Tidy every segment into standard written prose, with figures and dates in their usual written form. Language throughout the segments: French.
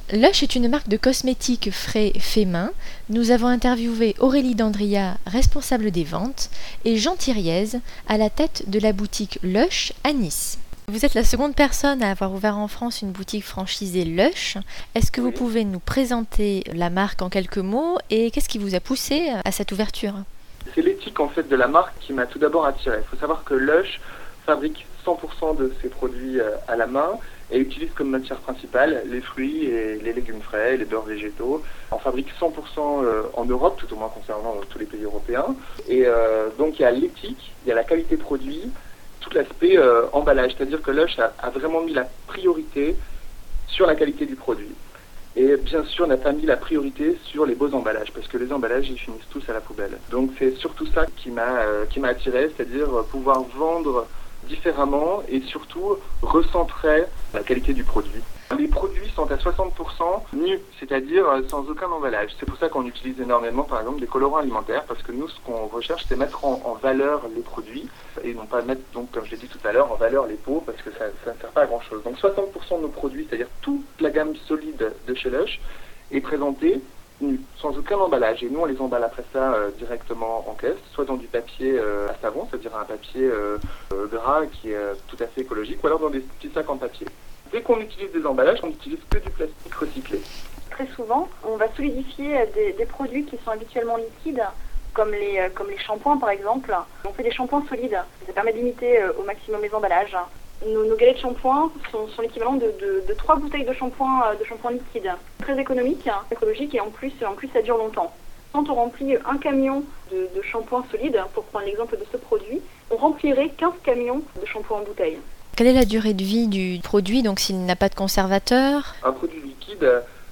Lush est une marque de cosmétiques frais fait main. Nous avons interviewé Aurélie Dandria, responsable des ventes, et Jean Thiriez, à la tête de la boutique Lush à Nice. Vous êtes la seconde personne à avoir ouvert en France une boutique franchisée Lush. Est-ce que vous pouvez nous présenter la marque en quelques mots et qu'est-ce qui vous a poussé à cette ouverture ? C'est l'éthique en fait de la marque qui m'a tout d'abord attiré. Il faut savoir que Lush fabrique 100% de ses produits à la main et utilise comme matière principale les fruits et les légumes frais, les beurres végétaux. On fabrique 100% en Europe, tout au moins concernant tous les pays européens. Et donc il y a l'éthique, il y a la qualité produit, tout l'aspect emballage. C'est-à-dire que Lush a vraiment mis la priorité sur la qualité du produit. Et bien sûr, n'a pas mis la priorité sur les beaux emballages, parce que les emballages, ils finissent tous à la poubelle. Donc c'est surtout ça qui m'a attiré, c'est-à-dire pouvoir vendre différemment et surtout recentrer la qualité du produit. Les produits sont à 60% nus, c'est-à-dire sans aucun emballage. C'est pour ça qu'on utilise énormément, par exemple, des colorants alimentaires, parce que nous, ce qu'on recherche, c'est mettre en valeur les produits et non pas mettre, donc, comme je l'ai dit tout à l'heure, en valeur les pots, parce que ça ne sert pas à grand-chose. Donc 60% de nos produits, c'est-à-dire toute la gamme solide de chez Lush, est présentée nus, sans aucun emballage. Et nous, on les emballe après ça directement en caisse, soit dans du papier à savon, c'est-à-dire un papier gras qui est tout à fait écologique, ou alors dans des petits sacs en papier. Dès qu'on utilise des emballages, on n'utilise que du plastique recyclé. Très souvent, on va solidifier des produits qui sont habituellement liquides, comme les shampoings par exemple. On fait des shampoings solides. Ça permet de limiter au maximum les emballages. Nos galets de shampoing sont l'équivalent de 3 bouteilles de shampoing liquide. Très économique, écologique et en plus ça dure longtemps. Quand on remplit un camion de shampoing solide, pour prendre l'exemple de ce produit, on remplirait 15 camions de shampoing en bouteille. Quelle est la durée de vie du produit, donc s'il n'a pas de conservateur ? Un produit liquide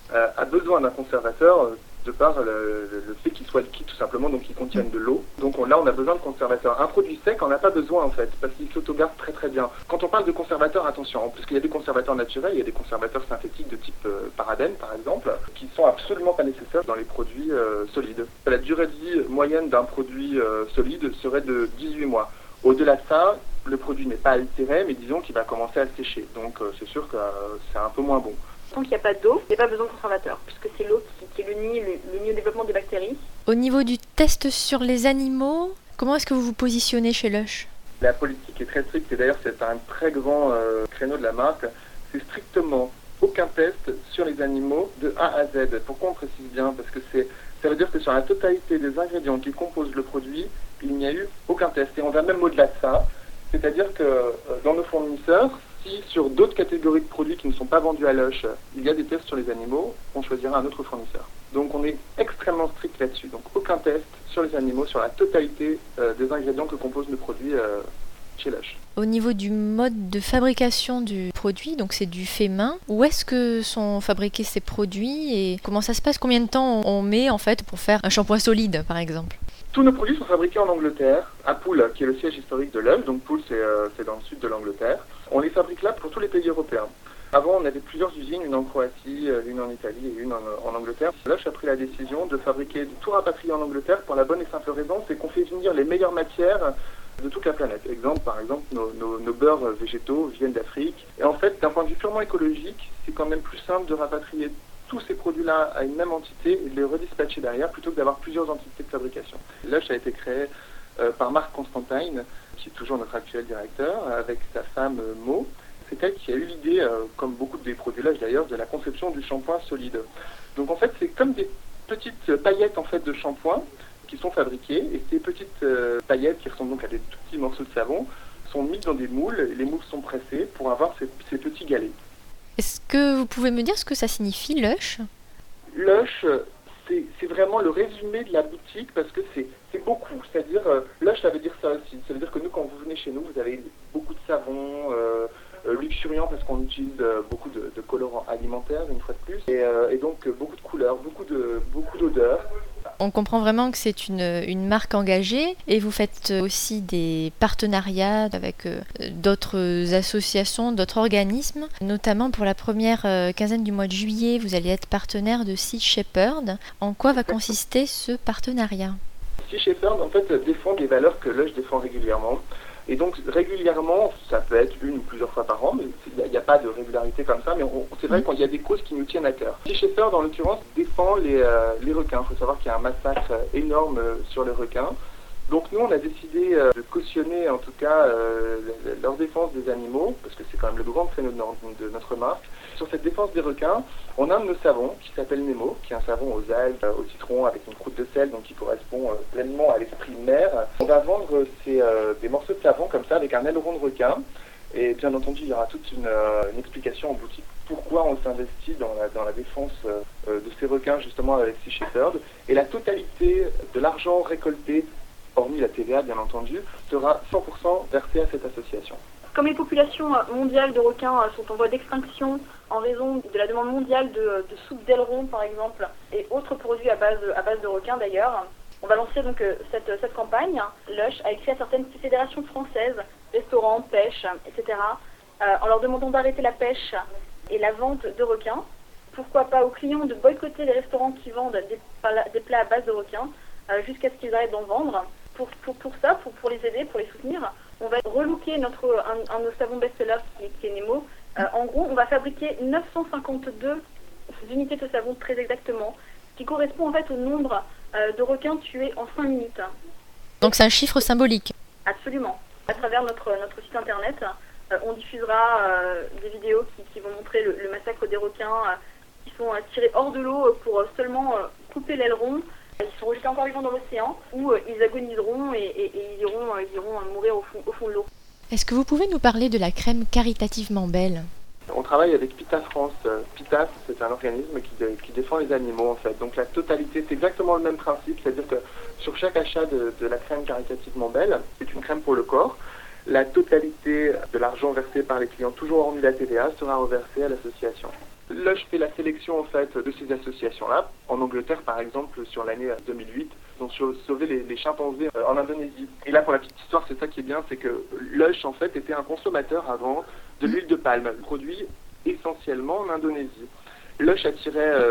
a besoin d'un conservateur de par le fait qu'il soit liquide tout simplement, donc qu'il contienne de l'eau. Donc là, on a besoin de conservateur. Un produit sec, on n'a pas besoin en fait, parce qu'il s'autogarde très très bien. Quand on parle de conservateur, attention, parce qu'il y a des conservateurs naturels, il y a des conservateurs synthétiques de type paradène par exemple, qui sont absolument pas nécessaires dans les produits solides. La durée de vie moyenne d'un produit solide serait de 18 mois. Au-delà de ça, le produit n'est pas altéré, mais disons qu'il va commencer à sécher. Donc c'est sûr que c'est un peu moins bon. Tant qu'il n'y a pas d'eau, il n'y a pas besoin de conservateur, puisque c'est l'eau qui nuit le développement des bactéries. Au niveau du test sur les animaux, comment est-ce que vous vous positionnez chez Lush ? La politique est très stricte, et d'ailleurs c'est un très grand créneau de la marque. C'est strictement aucun test sur les animaux de A à Z. Pourquoi on précise bien ? Parce que ça veut dire que sur la totalité des ingrédients qui composent le produit, il n'y a eu aucun test. Et on va même au-delà de ça. C'est-à-dire que dans nos fournisseurs, si sur d'autres catégories de produits qui ne sont pas vendus à Lush, il y a des tests sur les animaux, on choisira un autre fournisseur. Donc on est extrêmement strict là-dessus. Donc aucun test sur les animaux, sur la totalité des ingrédients que composent nos produits chez Lush. Au niveau du mode de fabrication du produit, donc c'est du fait main, où est-ce que sont fabriqués ces produits et comment ça se passe ? Combien de temps on met en fait pour faire un shampoing solide par exemple ? Tous nos produits sont fabriqués en Angleterre, à Poole, qui est le siège historique de Lush. Donc Poole, c'est dans le sud de l'Angleterre. On les fabrique là pour tous les pays européens. Avant, on avait plusieurs usines, une en Croatie, une en Italie et une en Angleterre. Lush a pris la décision de fabriquer de tout rapatrier en Angleterre pour la bonne et simple raison, c'est qu'on fait venir les meilleures matières de toute la planète. Par exemple, nos beurres végétaux viennent d'Afrique. Et en fait, d'un point de vue purement écologique, c'est quand même plus simple de rapatrier tous ces produits-là à une même entité et de les redispatcher derrière plutôt que d'avoir plusieurs entités de fabrication. Lush a été créé par Marc Constantine, qui est toujours notre actuel directeur, avec sa femme Mo. C'est elle qui a eu l'idée, comme beaucoup des produits Lush d'ailleurs, de la conception du shampoing solide. Donc en fait, c'est comme des petites paillettes en fait de shampoing qui sont fabriquées, et ces petites paillettes qui ressemblent donc à des tout petits morceaux de savon sont mises dans des moules, et les moules sont pressés pour avoir ces petits galets. Est-ce que vous pouvez me dire ce que ça signifie Lush ? Lush, c'est vraiment le résumé de la boutique parce que c'est beaucoup. C'est-à-dire, Lush, ça veut dire ça aussi. Ça veut dire que nous, quand vous venez chez nous, vous avez beaucoup de savon, luxuriant parce qu'on utilise beaucoup de colorants alimentaires, une fois de plus, et donc beaucoup de couleurs, beaucoup d'odeurs. On comprend vraiment que c'est une marque engagée et vous faites aussi des partenariats avec d'autres associations, d'autres organismes. Notamment pour la première quinzaine du mois de juillet, vous allez être partenaire de Sea Shepherd. En quoi va consister ce partenariat ? Sea Shepherd, en fait, défend des valeurs que Lush défend régulièrement. Et donc régulièrement, ça peut être une ou plusieurs fois par an, mais il n'y a pas de régularité comme ça, mais c'est vrai qu'il y a des causes qui nous tiennent à cœur. Sea Shepherd, en l'occurrence, défend les requins. Il faut savoir qu'il y a un massacre énorme sur les requins. Donc nous, on a décidé de cautionner en tout cas leur défense des animaux, parce que c'est quand même le grand créneau de notre marque. Sur cette défense des requins, on a un de nos savons qui s'appelle Nemo, qui est un savon aux algues, au citron, avec une croûte de sel, donc qui correspond pleinement à l'esprit mer. On va vendre des morceaux de savon comme ça, avec un aileron de requin. Et bien entendu, il y aura toute une explication en boutique pourquoi on s'investit dans la défense de ces requins, justement avec Sea Shepherd. Et la totalité de l'argent récolté, hormis la TVA bien entendu, sera 100% versé à cette association. Comme les populations mondiales de requins sont en voie d'extinction en raison de la demande mondiale de soupe d'aileron par exemple, et autres produits à base de requins d'ailleurs, on va lancer donc cette campagne. Lush a écrit à certaines fédérations françaises, restaurants, pêche, etc., en leur demandant d'arrêter la pêche et la vente de requins. Pourquoi pas aux clients de boycotter les restaurants qui vendent des plats à base de requins jusqu'à ce qu'ils arrêtent d'en vendre. Pour les aider, pour les soutenir, on va relooker un de nos savons best-sellers qui est Nemo. En gros, on va fabriquer 952 unités de savon très exactement, qui correspond en fait au nombre de requins tués en 5 minutes. Donc c'est un chiffre symbolique. Absolument. À travers notre site internet, on diffusera des vidéos qui vont montrer le massacre des requins qui sont tirés hors de l'eau pour seulement couper l'aileron. Ils sont rejetés encore vivants dans l'océan où ils agoniseront et ils iront mourir au fond de l'eau. Est-ce que vous pouvez nous parler de la crème caritativement belle ? On travaille avec PETA France. PETA, c'est un organisme qui défend les animaux en fait. Donc la totalité, c'est exactement le même principe, c'est-à-dire que sur chaque achat de la crème caritativement belle, c'est une crème pour le corps. La totalité de l'argent versé par les clients, toujours hormis la TVA, sera reversée à l'association. Lush fait la sélection en fait de ces associations-là. En Angleterre, par exemple, sur l'année 2008, ils ont sauvé les chimpanzés en Indonésie. Et là, pour la petite histoire, c'est ça qui est bien, c'est que Lush en fait était un consommateur avant de l'huile de palme, produit essentiellement en Indonésie. Lush attirait